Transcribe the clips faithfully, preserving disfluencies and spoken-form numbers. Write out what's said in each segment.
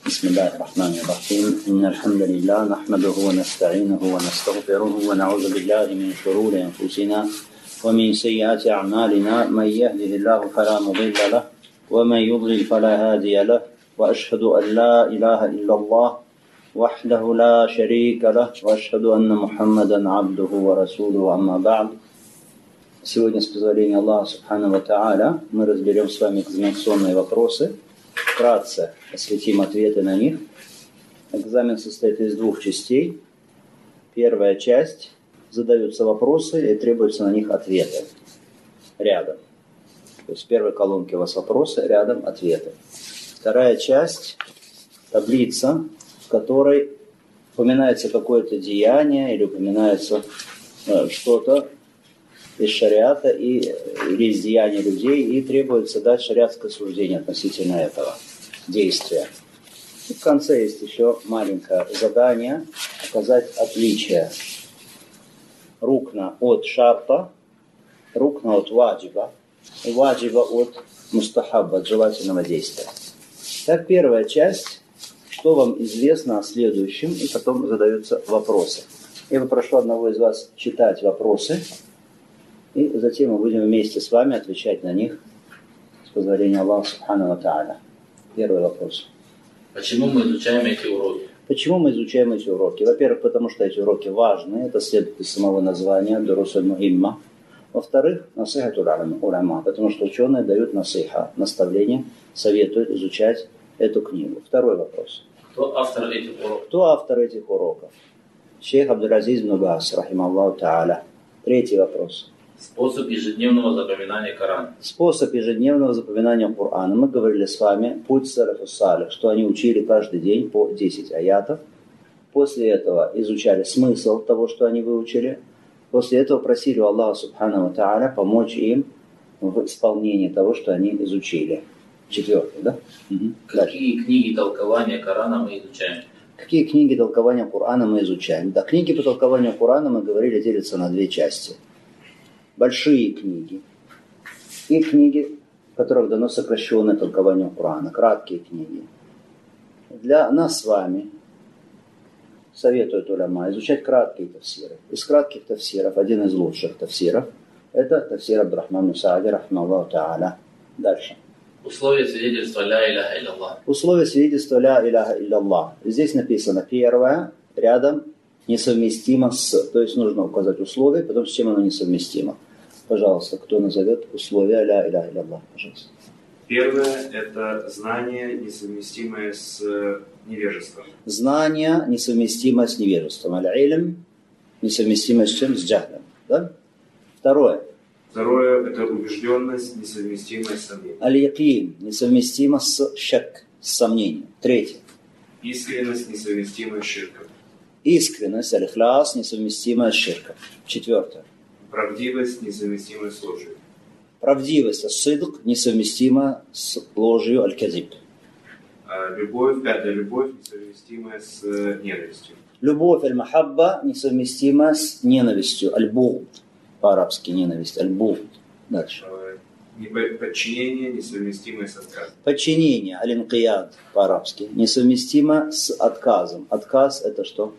بسم الله الرحمن الرحيم إن الحمد لله نحمده ونستعينه ونستغفره ونعوذ بالله من شرور أنفسنا ومن سيئات أعمالنا من يهده الله فلا مضل له ومن يضلل فلا هادي له وأشهد أن لا إله إلا الله وحده لا شريك له وأشهد أن محمدا عبده ورسوله أما بعد. Сегодня, с позволения Аллаха Субхану ва Тааля, мы разберем с вами экзаменационные вопросы, вкратце осветим ответы на них. Экзамен состоит из двух частей. Первая часть – задаются вопросы и требуются на них ответы. Рядом. То есть в первой колонке у вас вопросы, рядом ответы. Вторая часть – таблица, в которой упоминается какое-то деяние или упоминается э, что-то из шариата и, или из деяний людей, и требуется дать шариатское суждение относительно этого действия. И в конце есть еще маленькое задание показать отличие рукна от шарта, рукна от ваджиба, и ваджиба от мустахабба, от желательного действия. Так, первая часть, что вам известно о следующем, и потом задаются вопросы. Я попрошу одного из вас читать вопросы, и затем мы будем вместе с вами отвечать на них с позволения Аллаха Субхану ва Тааля. Первый вопрос. Почему мы изучаем эти уроки? Почему мы изучаем эти уроки? Во-первых, потому что эти уроки важны, это следует из самого названия «Дурус аль-Мухимма». Во-вторых, насихату уляма, потому что ученые дают насиха, наставление, советуют изучать эту книгу. Второй вопрос. Кто автор этих уроков? Кто автор этих уроков? Шейх Абдул-Азиз ибн Баз, рахималлаху та'аля. Третий вопрос. Способ ежедневного запоминания Корана. Способ ежедневного запоминания Корана. Мы говорили с вами путь салафу салих, что они учили каждый день по десять аятов. После этого изучали смысл того, что они выучили. После этого просили у Аллаха Субхану ва Тааля помочь им в исполнении того, что они изучили. Четвертый, да? Угу. Какие Дальше. Книги толкования Корана мы изучаем? Какие книги толкования Корана мы изучаем? Да, книги по толкованию Корана, мы говорили, делятся на две части. Большие книги и книги, в которых дано сокращенное толкование Корана, краткие книги. Для нас с вами советуют уляма изучать краткие тафсиры. Из кратких тафсиров, один из лучших тафсиров, это тафсир Абдурахман Саади, рахмаллаху та'аля. Дальше. Условия свидетельства ля иляха илляллах. Условия свидетельства ля иляха илляллах. Здесь написано первое, рядом несовместимо с. То есть нужно указать условия, потом с чем оно несовместимо. Пожалуйста, кто назовет условия ля иляха илляллах, пожалуйста. Первое – это знание, несовместимое с невежеством. Знание, несовместимое с невежеством. Аль-илм, несовместимое с чем? С джахлем. Да? Второе. Второе – это убежденность, несовместимая с сомнением. Аль-якин, несовместимо с шак, с сомнением. Третье. Искренность, несовместимая с ширком. Искренность, аль-ихляс, несовместимая с ширком. Четвертое. Правдивость, несовместимая с ложью. Правдивость, ас-сидк, несовместима с ложью, аль-казиб. А любовь, пятая любовь, несовместимая с ненавистью. Любовь, аль-махабба, несовместима с ненавистью, аль-бугд. По-арабски ненависть, аль-бугд. Дальше. Подчинение, несовместимое с отказом. Подчинение, аль-инкияд, по-арабски, несовместимо с отказом. Отказ – это что?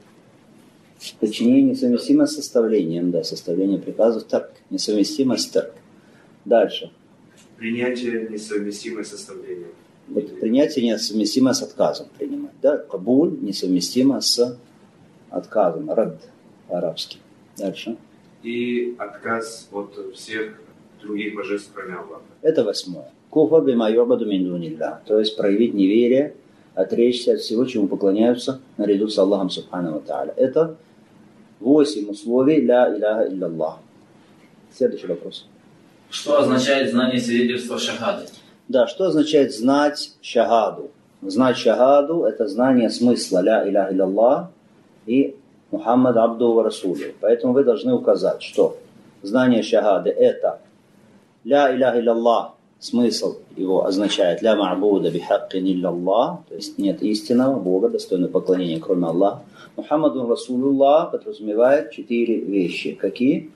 Подчинение несовместимо с составлением, да, составление приказов, тарк, несовместимо с тарк. Дальше. Принятие, несовместимое с составлением. Вот принятие несовместимо с отказом принимать, да, кабуль несовместимо с отказом, рад по-арабски. Дальше. И отказ от всех других божеств, кроме Аллаха. Это восьмое. Куфр бима ю'баду мин дуниллах, то есть проявить неверие, отречься от всего, чему поклоняются наряду с Аллахом Субхану ва Тааля. Это восемь условий ля иляха илляллах. Следующий вопрос. Что означает знание свидетельства шахады? Да, что означает знать шагаду? Знать шагаду – это знание смысла ля иляха илляллах и Мухаммад абду ва расулю. Поэтому вы должны указать, что знание шагады – это ля иляха илляллах, смысл его означает ля ма'буда бихаккин илляллах, то есть нет истинного Бога, достойного поклонения, кроме Аллаха. Мухаммаду расулюллах подразумевает четыре вещи. Какие?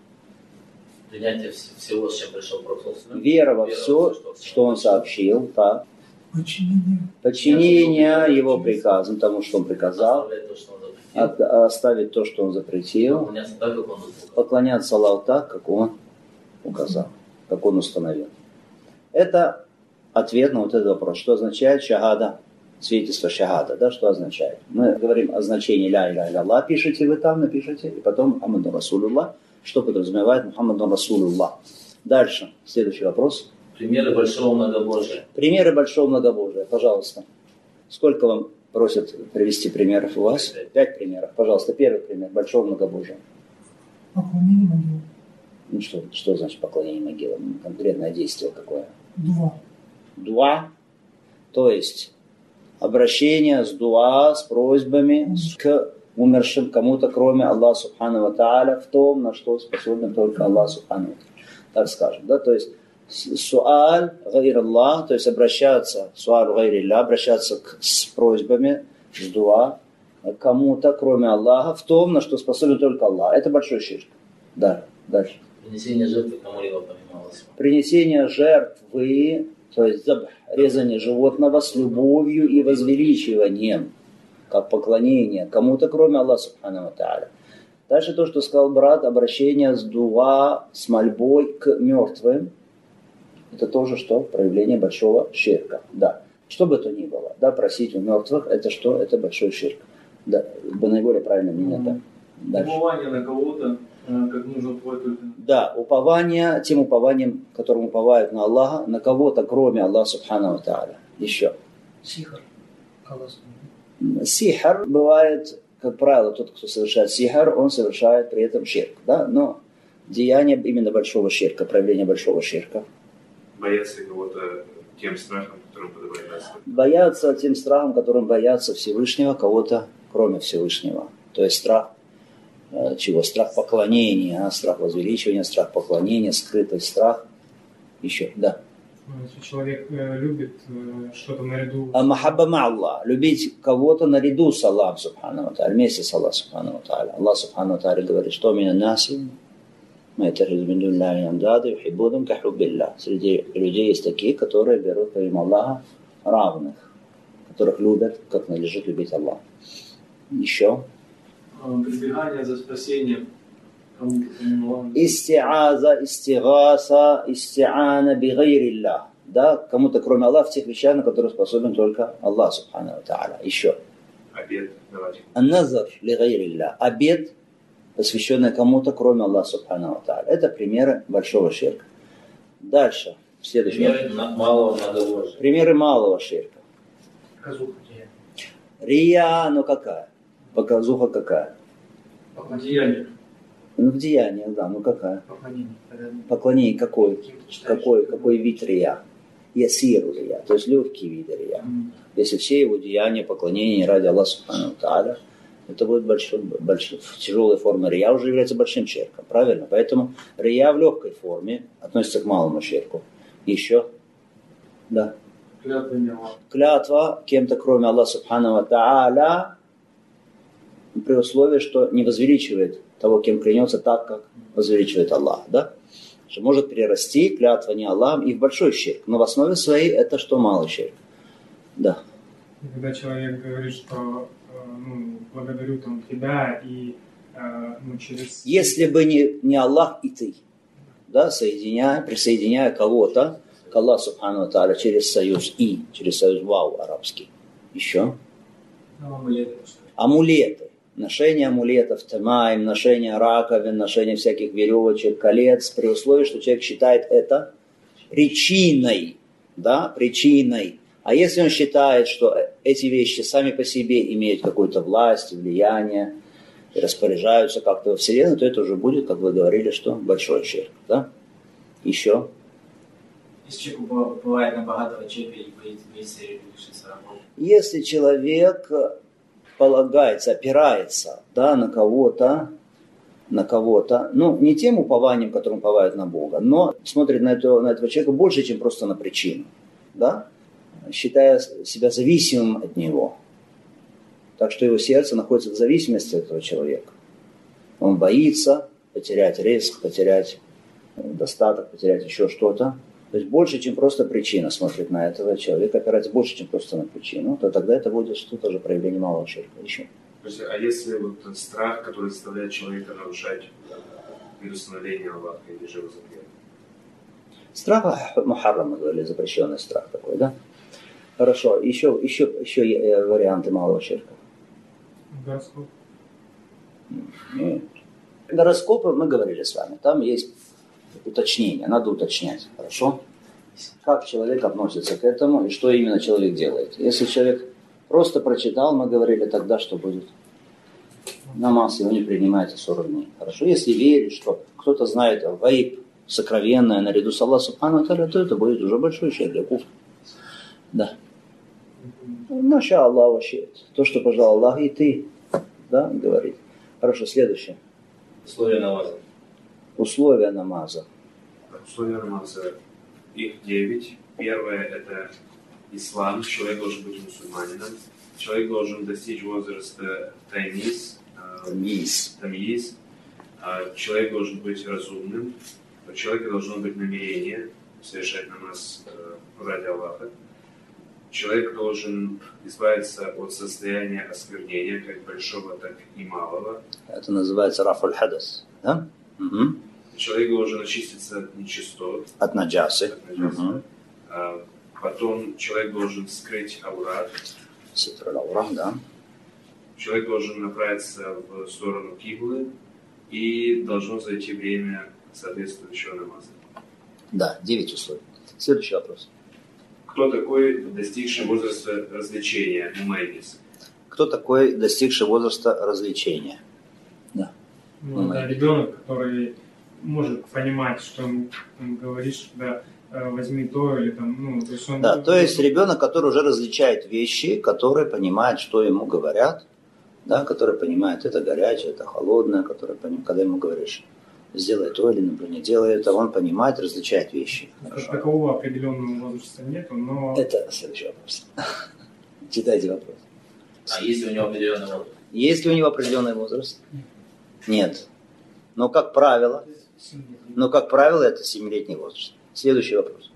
Принятие всего, с чем пришел Пророк. Вера во все, что он сообщил, так. Подчинение. Подчинение его приказам, тому, что он приказал, Оставлять то, что он запретил. от- оставить то, что он запретил, Поклоняться так, как он указал. поклоняться Аллаху так, как он указал, как он установил. Это ответ на вот этот вопрос. Что означает шахада, свидетельство шахада, да, что означает? Мы говорим о значении ля иля илля Аллах, пишите вы там, напишите, и потом Мухаммаду Расулуллах, что подразумевает Мухаммаду Расулуллах. Дальше, следующий вопрос. Примеры большого многобожия. Примеры большого многобожия, пожалуйста. Сколько вам просят привести примеров у вас? Пять. Пять примеров. Пожалуйста, первый пример большого многобожия. Поклонение могилы. Ну что, что значит поклонение могилам? Конкретное действие какое? Два. Дуа, то есть обращение с дуа, с просьбами к умершим кому-то, кроме Аллаха Субхану ва Тааля, в том, на что способен только Аллах Субхану ва Тааля. Так скажем, да, то есть суаль гайр Аллах, то есть обращаться, суаль гайр Аллах, обращаться к, с просьбами, с дуа, к кому-то, кроме Аллаха, в том, на что способен только Аллах. Это большой ширк. Да, дальше. Принесение жертвы кому-либо помимо Аллаха. Принесение жертвы, то есть заб, резание животного с любовью и возвеличиванием, как поклонение кому-то, кроме Аллаха Субхану ва Тааля. Дальше то, что сказал брат, обращение с дуа, с мольбой к мертвым, это тоже что? Проявление большого ширка. Да. Что бы то ни было, да, просить у мертвых, это что? Это большой ширк. Да, наиболее правильно мнение, да. Дальше. Упование на кого-то, э, как нужно уповать только на... Да, упование, тем упованием, которым уповают на Аллаха, на кого-то, кроме Аллаха Субхану ва Тааля. Еще. Сихар. Колосс. Сихар бывает, как правило, тот, кто совершает сихар, он совершает при этом ширк. Да? Но деяние именно большого ширка, проявление большого ширка. Бояться кого-то тем страхом, которым подобается. Бояться тем страхом, которым боятся Всевышнего, кого-то, кроме Всевышнего. То есть страх э, чего? Страх поклонения, страх возвеличивания, страх поклонения, скрытый страх. Еще, да. Если человек э, любит э, что-то наряду... А махабба ма Аллах. Любить кого-то наряду с Аллахом Субхану ва Тааля, вместе с Аллахом Субхану ва Тааля. Аллах Субхану ва Тааля говорит, что мина наси ма яттахизу мин дуниллахи андада юхиббунахум ка хуббиллах. Среди людей есть такие, которые берут помимо Аллаха равных, которых любят, как надлежит любить Аллах. Еще. э, прибегание за спасением кому-то помимо Аллаха. Истиаза, истигаса, истиана би гайриллах. Да, кому-то кроме Аллаха в тех вещах, на которые способен только Аллах Субхану ва Тааля. Еще. Обед давать. Ан-назар ли гайриллах. Обед, посвященный кому-то кроме Аллаха Субхану ва Тааля. Это примеры большого ширка. Дальше. Следующий. Примеры на- малого многобожия. Примеры малого ширка. Казуха. Рия, ну какая? Показуха какая? Деяние. Ну в деяниях, да, ну какая? Поклонение. Когда Поклонение какой? кем-то читаешь. Какой, какой вид рия? Ясиру рия, то есть легкий вид рия. Если все его деяния, поклонения ради Аллаха Субхану ва Тааля, это будет большой, большой, тяжелая форма рия уже является большим ширком, правильно? Поэтому рия в легкой форме относится к малому ширку. Еще? Да. Клятва не Аллаха. Клятва кем-то, кроме Аллаха Субхану ва Тааля, при условии, что не возвеличивает того, кем клянется, так, как возвеличивает Аллах. Да? Что может перерасти клятва не Аллахом и в большой ширк. Но в основе своей это что малый ширк. Да. И когда человек говорит, что э, ну, благодарю там тебя и э, ну, через... Если бы не, не Аллах и ты, да, соединяя, присоединяя кого-то к Аллаху Субхану ва Тааля через союз и, через союз вау арабский. Еще. Ну, амулеты, что ли. Амулеты. Ношение амулетов, тамаим, ношение раковин, ношение всяких веревочек, колец, при условии, что человек считает это причиной, да, причиной. А если он считает, что эти вещи сами по себе имеют какую-то власть, влияние, и распоряжаются как-то во Вселенной, то это уже будет, как вы говорили, что большой ширк, да? Еще. Если человек уповает на богатого человека и боится лишиться работы. Если человек полагается, опирается, да, на кого-то, на кого-то, ну, не тем упованием, которым уповают на Бога, но смотрит на этого, на этого человека больше, чем просто на причину, да, считая себя зависимым от него. Так что его сердце находится в зависимости от этого человека. Он боится потерять риск, потерять достаток, потерять еще что-то. То есть больше, чем просто причина смотрит на этого человека, опирается больше, чем просто на причину, то тогда это будет что-то тоже проявление малого ширка. Еще. А если вот страх, который заставляет человека нарушать предустановление Аллаха или же его запрет? Страх мухаррам, мы говорили, запрещенный страх такой, да? Хорошо, еще, еще, еще варианты малого ширка. Гороскоп. Нет. Гороскопы мы говорили с вами, там есть уточнение, надо уточнять, хорошо? Как человек относится к этому и что именно человек делает. Если человек просто прочитал, мы говорили, тогда что будет? Намаз его не принимается сорок дней. Хорошо? Если верит, что кто-то знает гайб, сокровенное, наряду с Аллахом Субхану ва Тааля, то это будет уже большой шаг для куфра. Да. Маша Аллах вообще. То, что пожелал Аллах, и ты, да, говорит. Хорошо, следующее. Условия намаза. Условия намаза. Условия намаза, их девять. Первое – это ислам. Человек должен быть мусульманином. Человек должен достичь возраста тамиз. Тамиз. Тамиз. Человек должен быть разумным. У человека должно быть намерение совершать намаз ради Аллаха. Человек должен избавиться от состояния осквернения, как большого, так и малого. Это называется рафуль хадас. Да? Угу. Человек должен очиститься от нечистот. От наджасы. От наджасы. Угу. А потом человек должен скрыть аурат. Ситр аль-аура, да. Человек должен направиться в сторону киблы. И должно зайти время соответствующего намаза. Да, девять условий. Следующий вопрос. Кто такой достигший возраста развлечения, мумайдис? Кто такой достигший возраста развлечения? Да. Ну, это ребенок, который может понимать, что ему говоришь, да, возьми то или там, ну, то есть он... Да, то есть ребенок, который уже различает вещи, который понимает, что ему говорят, да, который понимает, это горячее, это холодное, который понимает, когда ему говоришь, сделай то или, например, не делай это, он понимает, различает вещи. Как такового определенного возраста нету, но... Это следующий вопрос. Читайте вопрос. А есть ли у него определенный возраст? Есть ли у него определенный возраст? Нет. Но как правило, но как правило, это семилетний возраст. Следующий вопрос.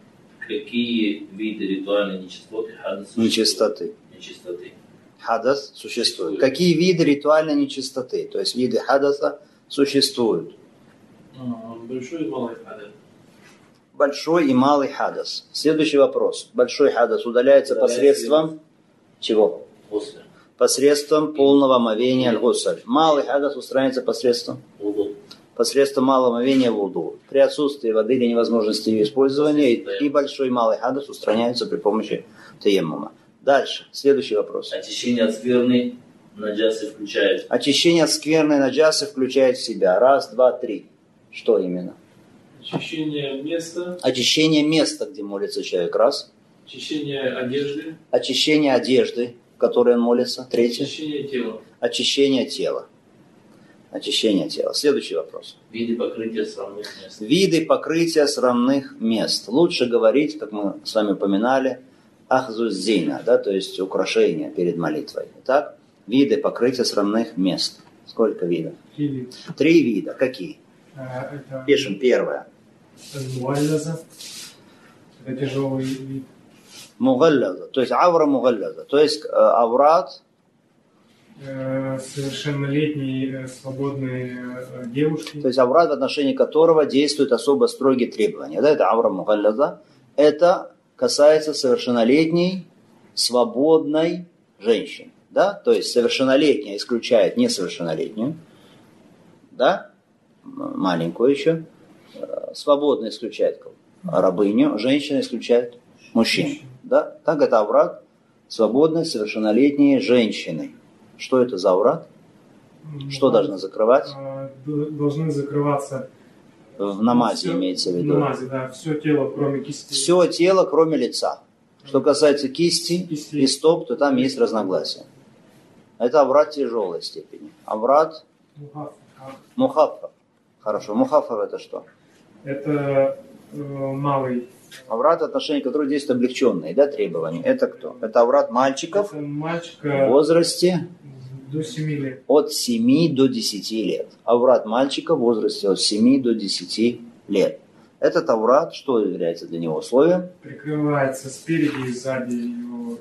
Какие виды ритуальной нечистоты, хадаса, Нечистоты. нечистоты? Хадас существует. Какие виды ритуальной нечистоты, то есть виды хадаса, существуют? Большой и малый хадас. Большой и малый хадас. Следующий вопрос. Большой хадас удаляется посредством чего? После. Посредством полного омовения аль-гусль. Малый хадас устраняется посредством? Вуду. Посредством малого омовения вуду. При отсутствии воды или невозможности ее использования и большой и малый хадас устраняются при помощи таяммума. Дальше. Следующий вопрос. Очищение от скверны наджасы включает. Очищение от скверной наджасы включает в себя. Раз, два, три. Что именно? Очищение места, Очищение места, где молится человек. Раз. очищение одежды, Очищение одежды, в которой он молится. Третье. очищение тела. Очищение тела. Очищение тела. Следующий вопрос. Виды покрытия срамных мест. Виды покрытия срамных мест. Лучше говорить, как мы с вами упоминали, ахзуззина, да, то есть украшения перед молитвой. Итак, виды покрытия срамных мест. Сколько видов? Три вида. Три вида. Какие? А, Это Пишем первое. муаллаза. Это тяжелый вид. Мугаллаза, то есть авра мугаллаза, то есть э, аврат, Э, Совершеннолетние э, свободные э, девушки. то есть аврат, в отношении которого действуют особо строгие требования. Да, это авра мугаллаза. Это касается совершеннолетней, свободной женщины. Да? То есть совершеннолетняя исключает несовершеннолетнюю, да? Маленькую еще. Свободно исключает кого? Рабыню, женщина исключает мужчин. Да? Так это аврат свободной, совершеннолетней женщины. Что это за аврат? Что должно закрывать? Э, д- Должны закрываться В намазе всё- имеется в в виду. намазе, да, все тело, кроме кисти. Все тело, кроме лица. Что касается кисти Кисти. и стоп, то там есть разногласия. Это аврат тяжелой степени. Аврат Мухаффа. мухаффа. Хорошо. Мухаффа это что? Это э, малый. Аврат, в отношении которого действуют облегченные, да, требования. Это кто? Это аврат мальчиков Это в мальчика возрасте до семи лет. от семи до десяти лет. Аврат мальчика в возрасте от семи до десяти лет. Этот аврат, что является для него условием? Прикрывается спереди и сзади его.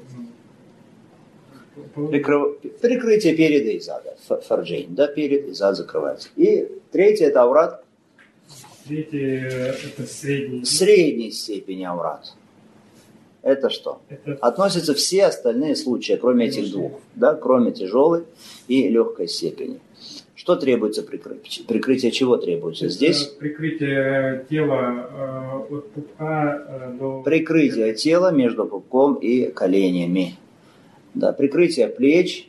Ну, Прикры... Прикрытие переда и зада. Фарджейн, да, перед и зад закрывается. И третий это аврат. Третий это средний. Средней степени аврат. Это что? Это... Относятся все остальные случаи, кроме этих двух, да, кроме тяжелой и легкой степени. Что требуется прикрыть? Прикрытие чего требуется это здесь? Прикрытие тела э, от пупка э, до... Прикрытие тела между пупком и коленями. Да, прикрытие плеч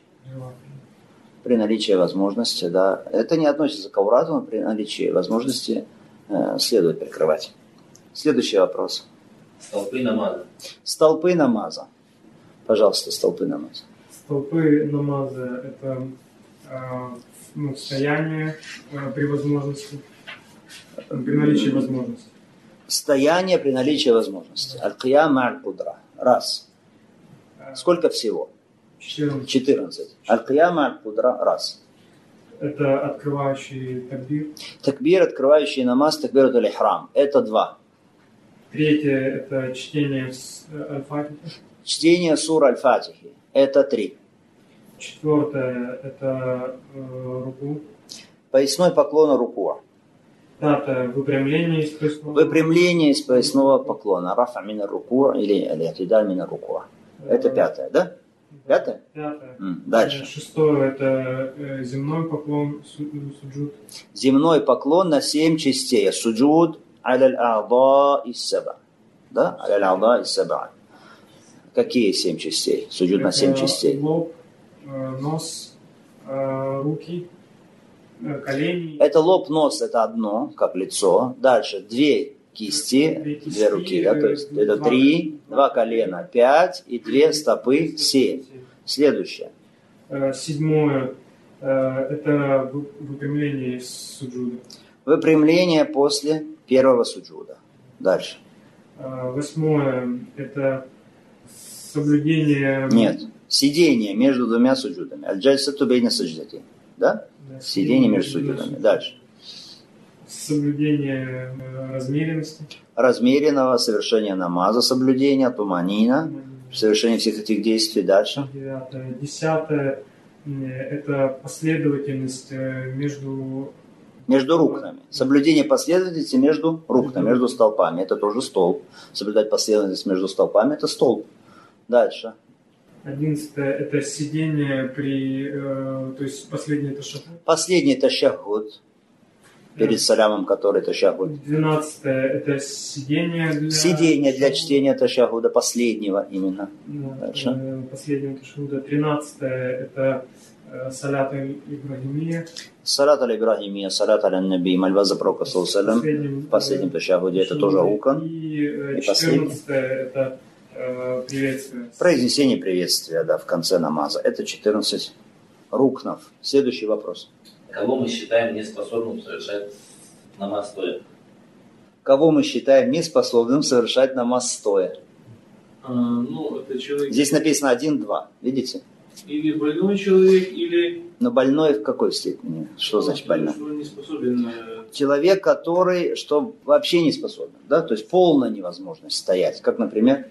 при наличии возможности. Да. Это не относится к аврату, но при наличии возможности э, следует прикрывать. Следующий вопрос. Столпы намаза. Столпы намаза. Пожалуйста, столпы намаза. Столпы намаза – это э, ну, стояние э, при возможности, при наличии возможности. Стояние при наличии возможности. Аль-Киям аль-Кудра. Раз. Сколько всего? четырнадцать. четырнадцать. Аль-Киям аль-Кудра. Раз. Это открывающий такбир. Такбир, открывающий намаз, такбир аль-Ихрам. Это два. Третье – это чтение аль-Фатихи. Чтение сур аль-Фатихи. Это три. Четвертое – это э, руку. Поясной поклон руку. Пятое – выпрямление из поясного. Выпрямление из поясного поклона. Рафа мина руку или аль-Атида мина руку. Это пятое, да? Пятое? Пятое. М, дальше. Шестое – это э, земной поклон, суджуд. Земной поклон на семь частей. Суджуд аль-А'да из-Саба. Да? Аль-А'да из-Саба. Какие семь частей? Суджуд на семь частей. Лоб, э, нос, э, руки, э, колени. Это лоб, нос, это одно, как лицо. Дальше две кисти, Две кисти, две руки, да, то есть это два три, два колена, пять и две стопы, семь. Следующее. Э, Седьмое э, – это вы- выпрямление из суджуда. Выпрямление после первого суджуда. Дальше. Э, Восьмое – это соблюдение... Нет. Сидение между двумя суджудами. Аль-джальсату бейна садждати. Да? Да, Сидение между суджудами. Дальше. Соблюдение э, размеренности. Размеренного совершения намаза, соблюдения, туманина, совершение всех этих действий. Дальше. Девятое. Десятое э, – это последовательность э, между... Между рукнами. Соблюдение последовательности между рукнами, между столпами. Это тоже столб. Соблюдать последовательность между столпами – это столб. Дальше. Одиннадцатое – это сидение при... э, то есть последний – это шахуд. Последний – ташаххуд. Перед салямом, который ташаххуд. Двенадцатое – это сидение для... Сидение для чтения ташаххуда, последнего именно. Да, Дальше. э, последнего ташахуда. Тринадцатое – это э, салят Ибрагимия. Салат аль-Ибрахимия, салат аль-Наби, мольба за пророка, саллаллаху алейхи, в последнем ташаххуде, это тоже рукан. И э, И последний. четырнадцатое – это э, приветствие. Произнесение приветствия, да, в конце намаза. Это четырнадцать рукнов. Следующий вопрос. Кого мы считаем неспособным совершать намаз стоя? Кого мы считаем неспособным совершать намаз стоя? А, ну, это человек Здесь написано один-два, видите? или больной человек, или... Но больной в какой степени? Что значит больной? Что он не способен... э, Человек, который что вообще не способен, да, то есть полная невозможность стоять, как, например,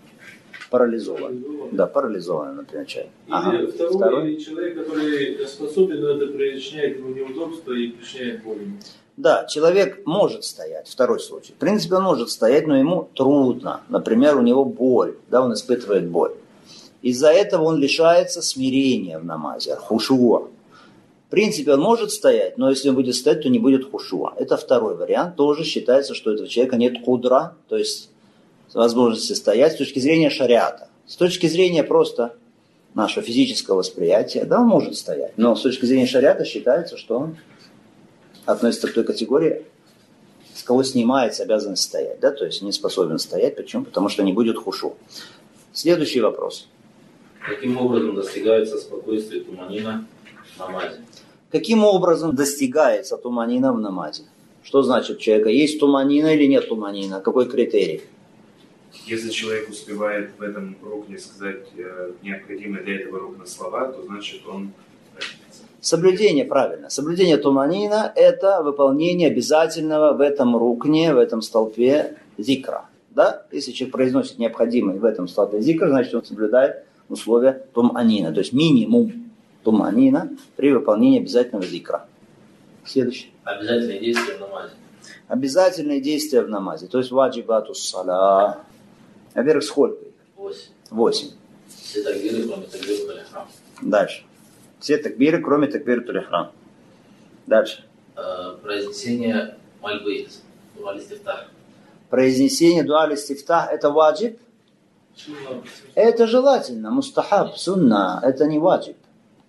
парализован. Да, парализованный, например, человек. Или Ага. второй, Второй. или человек, который способен, но это причиняет ему неудобство и причиняет боль ему. Да, человек может стоять, второй случай. В принципе, он может стоять, но ему трудно. Например, у него боль, да, он испытывает боль. Из-за этого он лишается смирения в намазе, хушуа. В принципе, он может стоять, но если он будет стоять, то не будет хушуа. Это второй вариант. Тоже считается, что у этого человека нет кудра, то есть возможности стоять с точки зрения шариата. С точки зрения просто нашего физического восприятия, да, он может стоять. Но с точки зрения шариата считается, что он относится к той категории, с кого снимается обязанность стоять, да, то есть не способен стоять. Почему? Потому что не будет хушу. Следующий вопрос. Каким образом достигается спокойствие туманина в намазе? Каким образом достигается туманина в намазе? Что значит у человека? Есть туманина или нет туманина? Какой критерий? Если человек успевает в этом рукне сказать э, необходимые для этого рукна слова, то значит он Соблюдение, правильно. Соблюдение туманина – это выполнение обязательного в этом рукне, в этом столпе зикра. Да? Если человек произносит необходимый в этом столпе зикр, значит он соблюдает условия туманина. То есть минимум туманина при выполнении обязательного зикра. Следующий. Обязательные действия в намазе. Обязательные действия в намазе. То есть ваджибатус сала. Во-первых, сколько их? Восемь. Восемь. Все такбиры, кроме такбира талихрам. Дальше. Все такбиры, кроме такбира талихрам. Дальше. Э, Произнесение мольбы. Дуалистифтах. Произнесение дуа листифтах – это ваджиб? Это желательно. Мустахаб, сунна – это не ваджиб.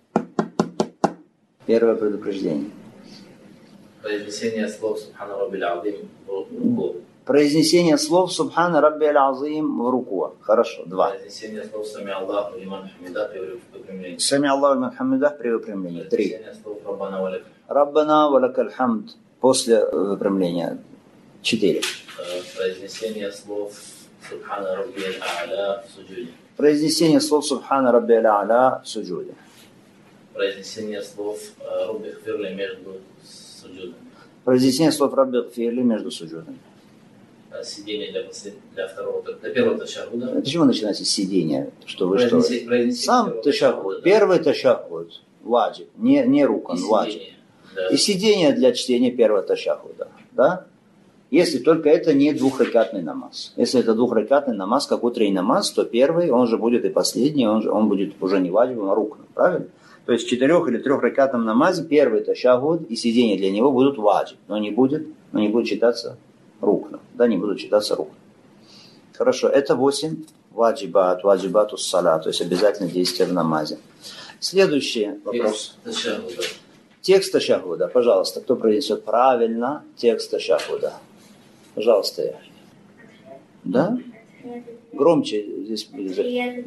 Первое предупреждение. Произнесение слов Субхана Раббил Азим в руку. Произнесение слов Субхана Раббил Азим в руку. Хорошо. Два. Произнесение слов Сами Аллаху лиман хамида при выпрямлении. Сами Аллаху лиман хамида при выпрямлении. Три. Произнесение слов Раббана валякаль. Раббана валякаль хамд после выпрямления. Четыре. Произнесение слов Субхана Раббил А'ля в суджуде. Произнесение слов Субхана Раббил А'ля в суджуде. Произнесение слов Рабби Гфирли между суджудами. Произнесение слов Рабби Гфирли между суджудами. Сидение для, послед... для второго, для первого ташахуда. Почему начинается с сидения? Что вы Произнеси... что? Произнеси Сам ташахуд. Первый ташахуд. Ваджиб. Не, не рукан, ваджиб. Да. И сидение для чтения первого ташахуда. Да? Если только это не двухракатный намаз. Если это двухракатный намаз, как утренний намаз, то первый, он же будет и последний, он, же, он будет уже не ваджибом, а руканом. Правильно? То есть в четырех или трехракатном намазе первый ташахуд и сидение для него будут ваджиб. Но не будет, но не будет считаться рукном. Да, не будут считаться рукном. Хорошо, это восемь ваджибат, ваджибатус сала, то есть обязательно действие в намазе. Следующий вопрос. Ташахуда. Текст ташахуда, пожалуйста, кто произнесет правильно текст ташахуда? Пожалуйста, я. Да? Громче здесь будет.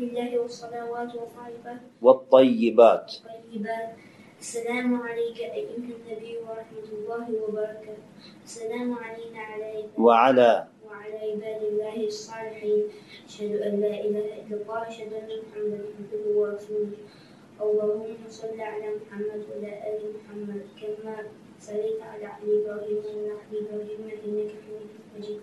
Ваттайибат. السلام عليك أيها النبي ورحمة الله وبركاته السلام علينا على وعلى وعلى عباد الله الصالحين أشهد أن لا إله إلا الله أشهد أن محمدا عبده ورسوله اللهم صل على محمد وعلى آل محمد كما صليت على علي إبراهيم وعلى آل إبراهيم إنك حميد مجيد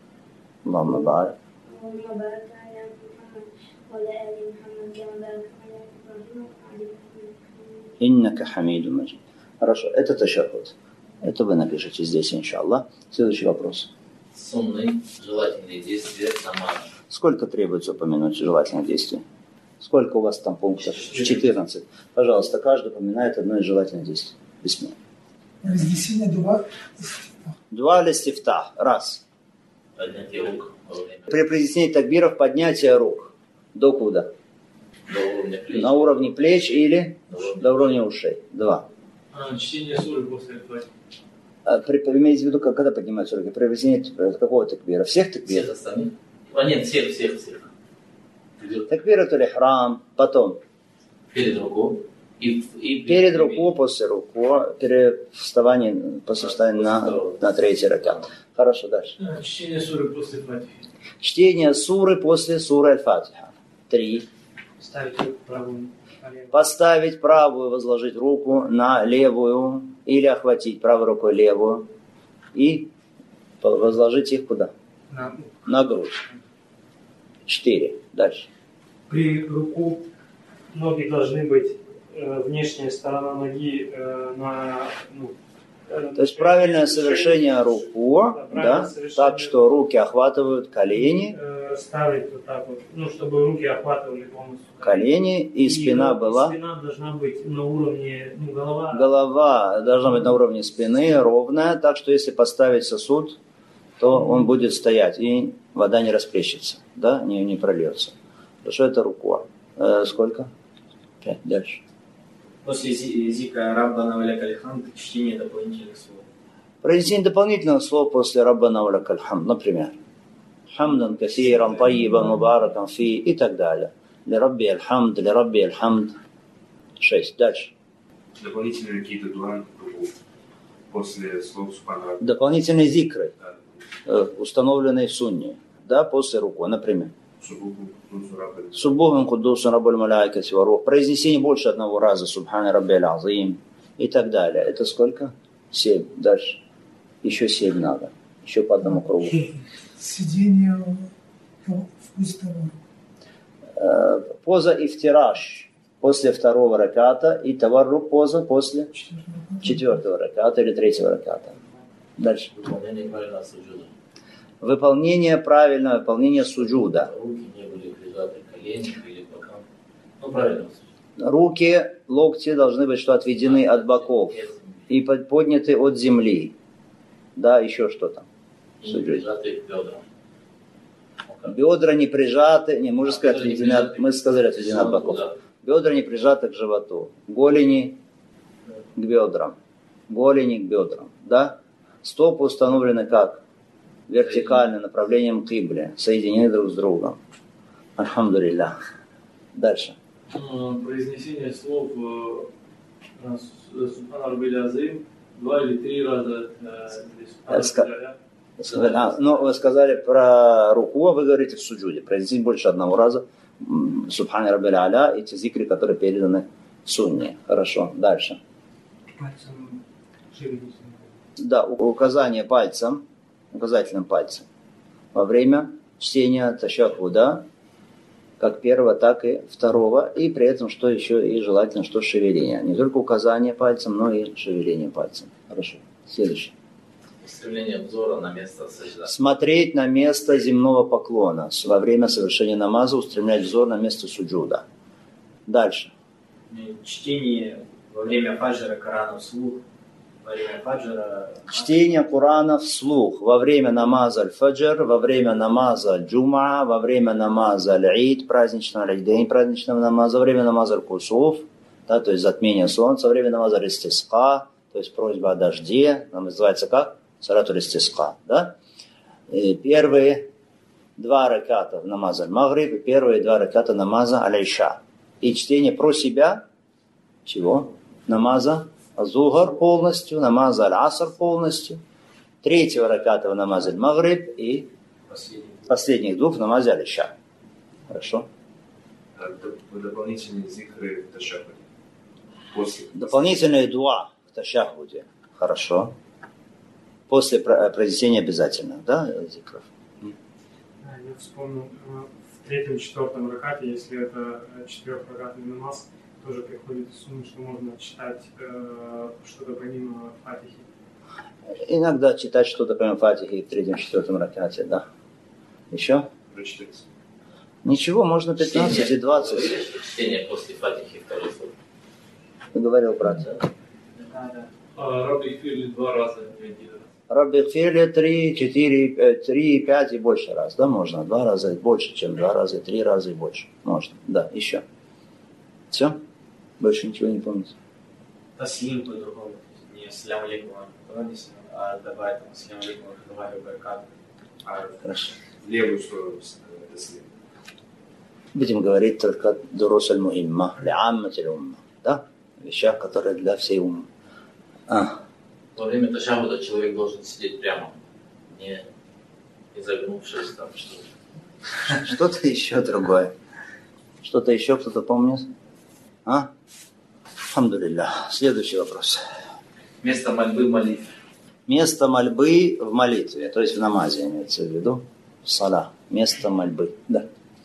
اللهم بارك اللهم بارك على محمد وعلى آل محمد كما باركت على إبراهيم وعلى آل إبراهيم Иннака хамиду маджид. Хорошо, это ташахуд. Это вы напишите здесь, иншаллах. Следующий вопрос. Сунны, желательные действия намаза. Сколько требуется упомянуть желательных действий? Сколько у вас там пунктов? четырнадцать. Пожалуйста, каждый упоминает одно из желательных действий. Бисмилlah. Произнесение дуа. Дуа листифтах. Раз. Поднятие рук во время. При произнесении такбиров поднятие рук. До куда? До уровня плеч. На уровне плеч или До уровня. до уровня ушей. Два. А, чтение суры после фатихи. А, при, имеете в виду, как, когда поднимаются руки? При произнесении какого такбира? Всех Всех такбиров? остальных? А нет, всех, всех, всех. Идет Такбират аль-ихрам, потом. перед рукой. И, и Перед руку, после руку, перед вставанием, после вставания на, на третий ракат. Хорошо, дальше. А, чтение суры после фатихи. Чтение суры после суры аль-фатиха. Три. Ставить руку правую налево. Поставить правую, возложить руку на левую или охватить правой рукой левую и возложить их куда? На На грудь. Четыре. Дальше. При руку ноги должны быть, э, внешняя сторона ноги э, на... Ну, э, То есть правильное совершение руку, Да, правильное да, совершение. так что руки охватывают колени, э, ставить вот так вот, ну, чтобы руки охватывали полностью. колени и спина и была. Спина должна быть на уровне, ну, голова. Голова должна быть на уровне спины, ровная, так что если поставить сосуд, то он будет стоять, и вода не расплещется, да, не, не прольется. Хорошо, это руку. Э, сколько? Пять. Дальше. После зи- зикра Раббана валякаль хамд чтение дополнительных слов. Произнесение дополнительных слов после Раббана ва лакаль хамд, например. Хамдан касиран, тайибан, мубаракан фи и так далее. Для Рабби аль-хамд, для Рабби аль-хамд. Шесть. Дальше. Дополнительные какие-то дуа после слов Субхана. Дополнительные зикры, Да, э, установленные в сунне, да, после руку, например. Субху, Нусу, Раббана. Суббухан куддусун раббуль маляйкати ва рух. Произнесение больше одного раза. Субхана раббил азим. и так далее. Это сколько? Семь. Дальше. Еще семь надо. Еще по одному кругу. Сидение в пусть товару. Поза ифтираш после второго раката и таваррук поза после четвертого раката или третьего раката. Дальше. Выполнение правильного суджуда. Выполнение правильного выполнения суджуда. Руки не были прижаты к коленям или к бокам. Ну, правильно. Руки, локти должны быть что отведены от боков и подняты от земли. Да, еще что там? И не прижаты к бедрам. Бедра не прижаты, не, мы уже сказали, отведены от, мы сказали, отведены от боков. Бедра не прижаты к животу. Голени к бедрам. Голени к бедрам. Да? Стопы установлены как? Вертикально, направлением к кибле. Соединены друг с другом. Альхамдулиллах. Дальше. Произнесение слов Субхан Раббил Азим два или три раза. А, ну, вы сказали про руку, а вы говорите в суджуде. Произнесите больше одного раза. Субхан Раббил А'ля, эти зикры, которые переданы в сунне. Хорошо. Дальше. Пальцем шевелить. Да, указание пальцем, указательным пальцем во время чтения ташахуда, как первого, так и второго, и при этом, что еще и желательно, что шевеление. Не только указание пальцем, но и шевеление пальцем. Хорошо. Следующее. Устремление взора на место сажда. Смотреть на место земного поклона. Во время совершения намаза устремлять взор на место суджуда. Дальше. Чтение во время фаджра Корана вслух. Во время фаджра... Чтение Корана вслух во время намаза аль-фаджр, во время намаза аль-джум'a, во время намаза аль-ид, праздничного аль-день, праздничного намаза, во время намаза аль-кусуф, да, то есть затмение солнца, во время намаза аль-истиска, то есть просьба о дожде, нам называется как? Салат аль-истиска, да? И первые два раката намаза аль-магриб, и первые два раката намаза аль-иша. И чтение про себя, чего? Намаза Зухар полностью, намаз аль-аср полностью, третьего раката в намазе аль-магриб и Последний. последних двух в намазе аль-иша. Хорошо? Дополнительные зикры в ташахуде. После. Дополнительные дуа в ташахуде. Хорошо. После произнесения обязательно, да, зикров? Я вспомнил, в третьем и четвертом ракате, если это четырехракатный намаз, тоже приходит сумма, что можно читать э, что-то помимо фатихи. Иногда читать что-то помимо фатихи в третьем и четвертом ракате, да. Еще? Прочитать. Ничего, можно пятнадцать и двадцать. Чтение после фатихи второй слов. Ты говорил, брат. Да, да. Рабби Фирли два раза, не один раз. Рабби Фирли три, четыре, три, пять и больше раз, да, можно. Два раза и больше, чем два раза, и три раза и больше. Можно, да, еще. Все? Больше ничего не помните. Таслим по-другому. Не ассаляму алейкум, а добавить там ассаляму алейкум, добавить баракат. Хорошо. В левую сторону таслим. Будем говорить только дурус аль-мухимма, ли'аммат аль-умма, да? Вещах, которые для всей уммы. А. Во время ташахуда человек должен сидеть прямо, не изогнувшись там что-то. Что-то еще другое. Что-то еще кто-то помнит? А? Алхамдулиллах. Следующий вопрос. Место мольбы в молитве. Место мольбы в молитве, то есть в намазе имеется в виду. В сала. Место мольбы. Да.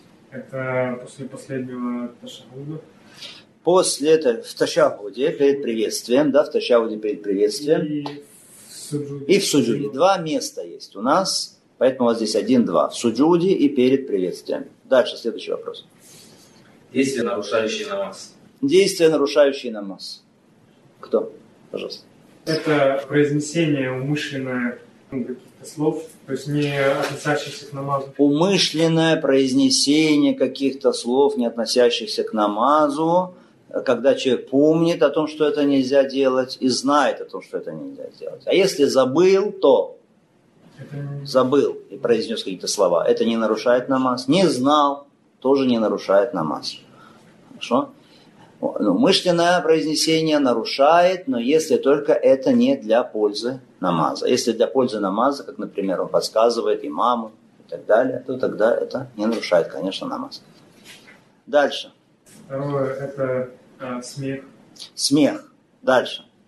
Это после последнего ташахуда. После этого в ташахуде перед приветствием, да, в ташахуде перед приветствием. И в суджуде. И в суджуде. Два места есть у нас, поэтому вот здесь один-два. В суджуде и перед приветствием. Дальше следующий вопрос. Действия, нарушающие намаз. Действия, нарушающие намаз. Кто? Пожалуйста. Это произнесение умышленное каких-то слов, то есть не относящихся к намазу. Умышленное произнесение каких-то слов, не относящихся к намазу, когда человек помнит о том, что это нельзя делать, и знает о том, что это нельзя делать. А если забыл, то Это... забыл и произнес какие-то слова. Это не нарушает намаз. Не знал, тоже не нарушает намаз. Хорошо? Ну, мышленное произнесение нарушает, но если только это не для пользы намаза. Если для пользы намаза, как, например, он подсказывает имаму и так далее, то тогда это не нарушает, конечно, намаз. Дальше. Второе – это а, смех. Смех. Дальше.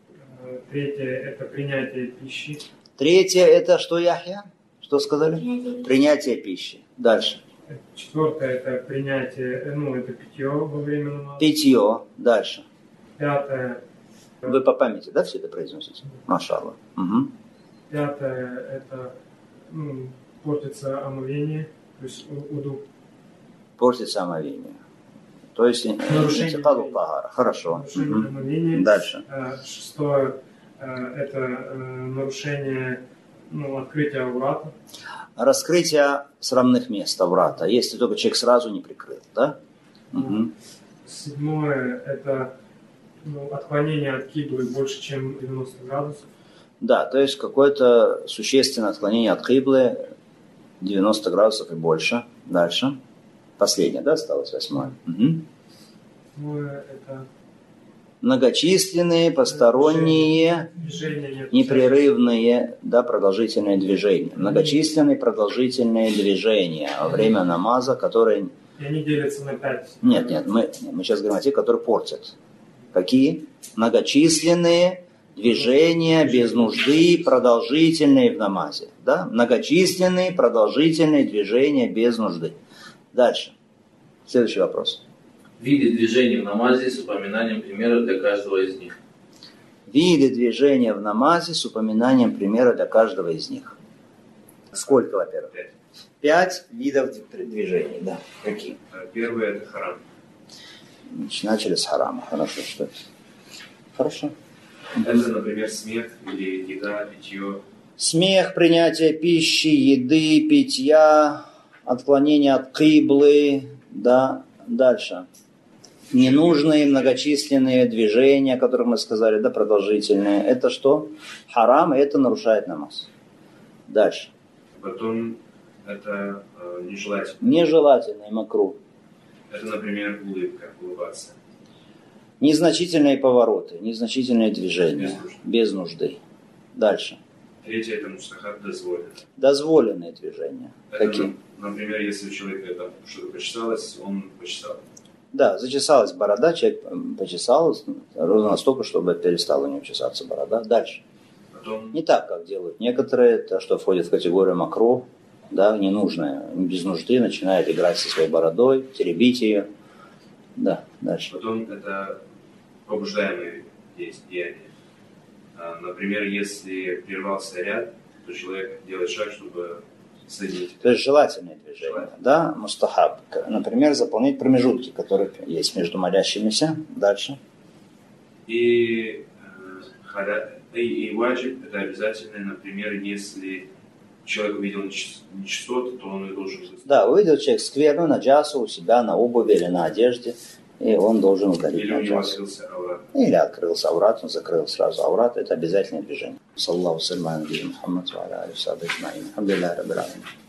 Э, Третье – это принятие пищи. Третье – это что, Яхья? Что сказали? Принятие. Принятие пищи. Дальше. Четвертое – это принятие, э, ну, это питье во время намаза. Питье. Дальше. Пятое, Вы по памяти, да, все это произносите? Машалла. Угу. пятое – это ну, портится омовение, то есть у- уду. Портится омовение. То есть Нарушение интикалу омовения. тагара. Хорошо. Нарушение Мгм. омовения. Дальше. Э, Шестое э, – это э, нарушение ну, открытия аурата. Раскрытие срамных мест аврата, если только человек сразу не прикрыл, да? Угу. Седьмое – это ну, отклонение от киблы больше, чем девяносто градусов. Да, то есть какое-то существенное отклонение от киблы девяносто градусов и больше. Дальше. Последнее, да, осталось восьмое. Угу. Восьмое – это Многочисленные, посторонние, движение нет. непрерывные, да, продолжительные движения. Многочисленные продолжительные движения во время намаза, которые... И они делятся на пять. Нет, нет, мы, мы сейчас говорим о тех, которые портят. Какие? Многочисленные движения без нужды, продолжительные в намазе. Да? Многочисленные продолжительные движения без нужды. Дальше. Следующий вопрос. Виды движений в намазе с упоминанием примера для каждого из них. Виды движения в намазе с упоминанием примера для каждого из них. Сколько, во-первых? Пять. Пять видов движений, да. Какие? А Первый – это харам. Значит, начали с харама. Хорошо, что это? Хорошо. Это, например, смех или еда, питье. Смех, принятие пищи, еды, питья, отклонение от киблы, да, дальше. Ненужные многочисленные движения, о которых мы сказали, да, продолжительные. Это что? Харам, и это нарушает намаз. Дальше. Потом это э, нежелательно. Нежелательные макру. Это, например, улыбка, улыбаться. Незначительные повороты, незначительные движения. Без нужды. Без нужды. Дальше. Третье – это мустахаб дозволено. Дозволенные движения. Это, Какие? например, если у человека там что-то почесалось, он почесал. Да, зачесалась борода, человек почесал ровно настолько, чтобы перестала у него чесаться борода. Дальше. Потом Не так, как делают некоторые, то, что входит в категорию макро, да, ненужное, без нужды начинает играть со своей бородой, теребить ее. Да, дальше. Потом это побуждаемые деяния. А, Например, если прервался ряд, то человек делает шаг, чтобы соединить. То есть желательные движения, Желательно. да, мустахаб. Например, заполнять промежутки, которые есть между молящимися. Дальше. И, э, хара- и, и ваджиб – это обязательно, например, если человек увидел нечис- нечистоты, то он и должен выступить. Да, увидел человек скверную наджасу у себя на обуви или на одежде, и он должен удалить Или у него наджасу. открылся аврат. Или открылся аврат, он закрыл сразу аврат. Это обязательное движение. Саллаху саляму аля набийина Мухаммад ва аля алихи ва сахбихи аджмаин. Алхамдулиллахи раббил аламин.